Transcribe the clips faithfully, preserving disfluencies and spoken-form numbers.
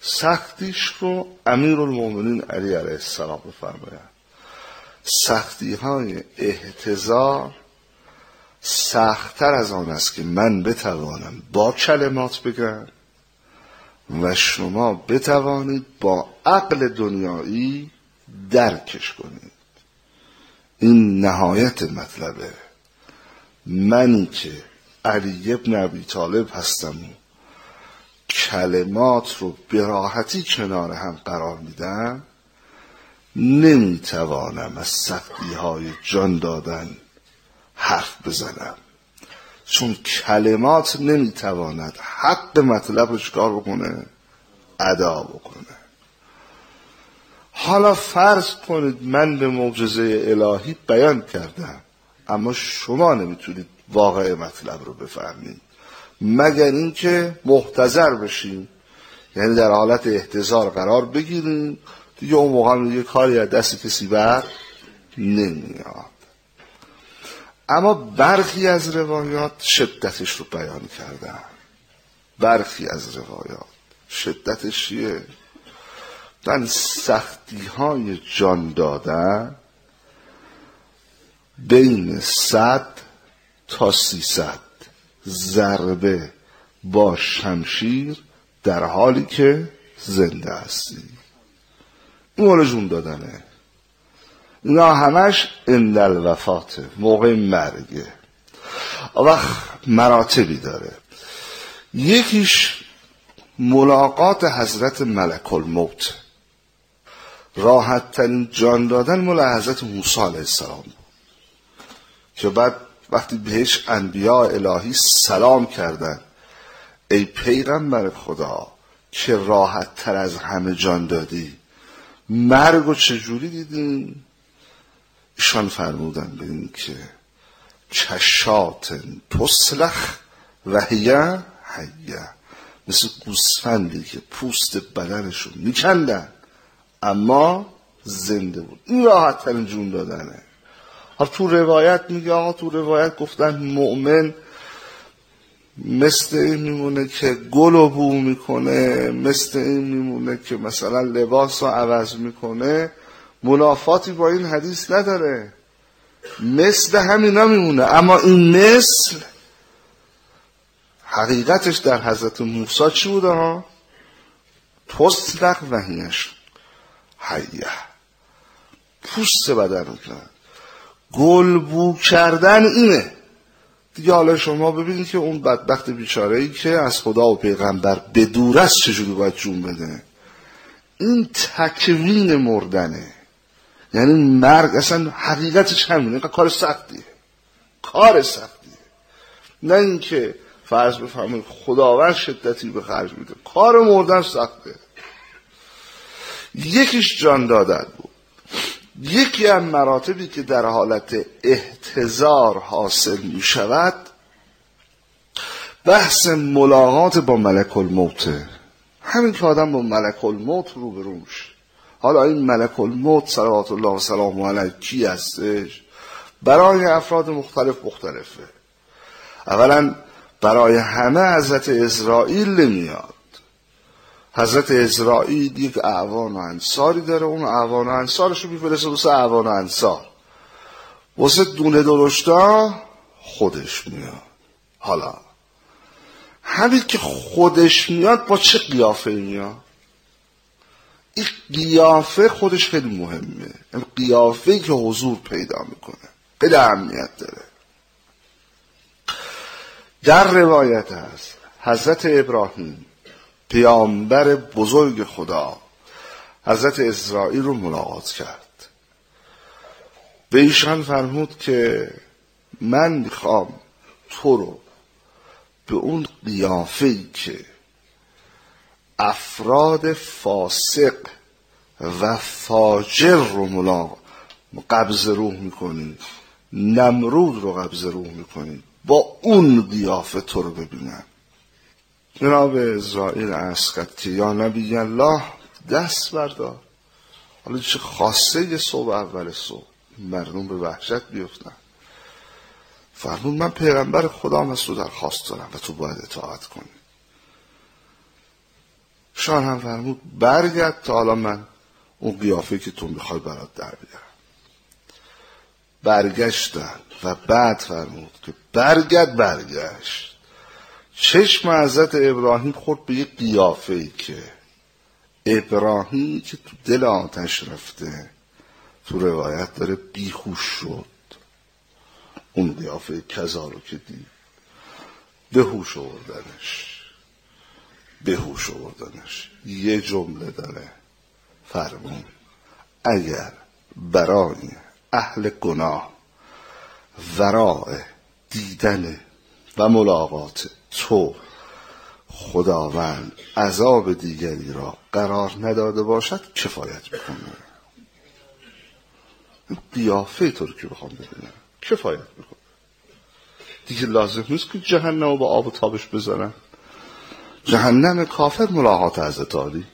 سختیش رو امیرالمومنین علی علیه السلام بفرمایند. سختی های احتضار سخت‌تر از آن است که من بتوانم با کلمات بگم و شما بتوانید با عقل دنیایی درکش کنید. این نهایت مطلبه. منی که علی ابن ابی طالب هستم و کلمات رو به راحتی کنار هم قرار میدم، نمیتوانم از سختی های جان دادن حرف بزنم، چون کلمات نمیتواند حق مطلب رو چکار بکنه؟ ادا بکنه. حالا فرض کنید من به معجزه الهی بیان کردم، اما شما نمیتونید واقع مطلب رو بفهمید مگر اینکه محتضر بشین، یعنی در حالت احتضار قرار بگیرین. دیگه اون موقع دیگه کاری از دست کسی بر نمیاد. اما برخی از روایات شدتش رو بیان کردن. برخی از روایات شدتش چیه؟ من سختی های جان دادن بین صد تا سیصد ضربه با شمشیر در حالی که زنده هستی. این مال جون دادنه. اینا همش عند الوفاته، موقع مرگه. وقت مراتبی داره. یکیش ملاقات حضرت ملک الموت. راحت ترین جان دادن مال حضرت موسی علیه السلام که بعد وقتی بهش انبیاء الهی سلام کردن، ای پیغمبر خدا که راحت تر از همه جان دادی، مرگ و چجوری دیدین؟ ایشان فرمودن ببین که چشات تسلخ و هیه حیه، مثل گوسفندی که پوست بدنشو میکندن اما زنده بود. این راحت ترین جون دادنه. ها تو روایت میگه، آقا تو روایت گفتن مؤمن مثل این میمونه که گل بو میکنه، مثل این میمونه که مثلا لباس رو عوض میکنه. منافاتی با این حدیث نداره، مثل همینا میمونه. اما این مثل حقیقتش در حضرت موسی چی بوده ها؟ تسلق وحیش حیه، پوست بدن رو کرد. گل بو کردن اینه دیگه. حالا شما ببینید که اون بدبخت بیچاره‌ای که از خدا و پیغمبر به دور است چجوری باید جون بده. این تکوین مردنه، یعنی مرگ اصلا حقیقتش همینه. کار سختیه، کار سختیه. نه اینکه فرض بفهمید خداوند شدتی به خرج میده، کار مردن سخته. یکیش جان دادن بود. یکی از مراتبی که در حالت احتضار حاصل می شود بحث ملاقات با ملک الموته. همین که آدم با ملک الموت رو به رو میشه. حالا این ملک الموت صلوات الله و سلامه علیه کی هستش؟ برای افراد مختلف مختلفه. اولا برای همه حضرت اسرائیل نمیاد. حضرت اسرائیل یک اعوان و انصاری داره، اون اعوان و انصارش رو میفرسته واسه اعوان و انصار. واسه دونه درشتا خودش میاد. حالا همین که خودش میاد با چه قیافه میاد؟ این قیافه خودش خیلی مهمه. این قیافه‌ای که حضور پیدا میکنه خیلی اهمیت داره. در روایت هست حضرت ابراهیم پیامبر بزرگ خدا حضرت اسرائیل رو ملاقات کرد. به ایشان فرمود که من میخوام تو رو به اون قیافه‌ای که افراد فاسق و فاجر رو ملاقات قبض روح میکنی، نمرود رو قبض روح میکنی، با اون قیافه تو رو ببینم. جناب اسرائیل عرض کرد که یا نبی الله دست بردار. حالا چه خاصه یه صبح اول صبح مردم به وحشت بیفتن. فرمود من پیغمبر خدا هم از تو درخواست دارم و تو باید اطاعت کنی. شاه هم فرمود برگرد تا حالا من اون قیافه که تو میخوای برات در بیارم. برگشتن و بعد فرمود که برگرد. برگشت چشم حضرت ابراهیم خورد به یه قیافه‌ای که ابراهیم که تو دل آتش رفته، تو روایت داره بیهوش شد. اون قیافه کذا رو که دید بهوش آوردنش بهوش آوردنش یه جمله داره فرمود اگر برای اهل گناه ورای دیدن و ملاقات تو خداوند عذاب دیگری را قرار نداده باشد کفایت میکنه. قیافه تو رو که بخوام ببینم کفایت میکنه دیگه. لازم نیست که جهنم رو با آب و تابش بذارن. جهنم کافر ملاقات حضرت عالی،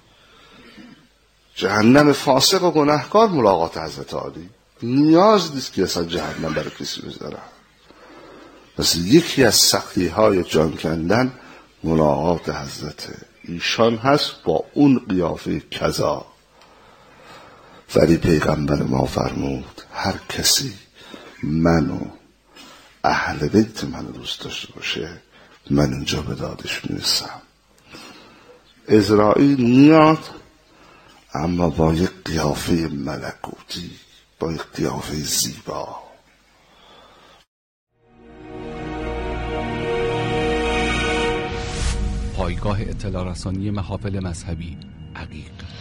جهنم فاسق و گناهکار ملاقات حضرت عالی. نیاز نیست که اصلا جهنم برای کسی بذارن. پس یکی از سختی های جان کندن ملاقات حضرت ایشان هست با اون قیافه کذا. ولی پیغمبر ما فرمود هر کسی منو اهل بیت منو دوست داشته باشه من اینجا به دادش میرسم. عزرائیل میاد اما با یک قیافه ملکوتی، با یک قیافه زیبا. پایگاه اطلاع رسانی محافل مذهبی عقیق.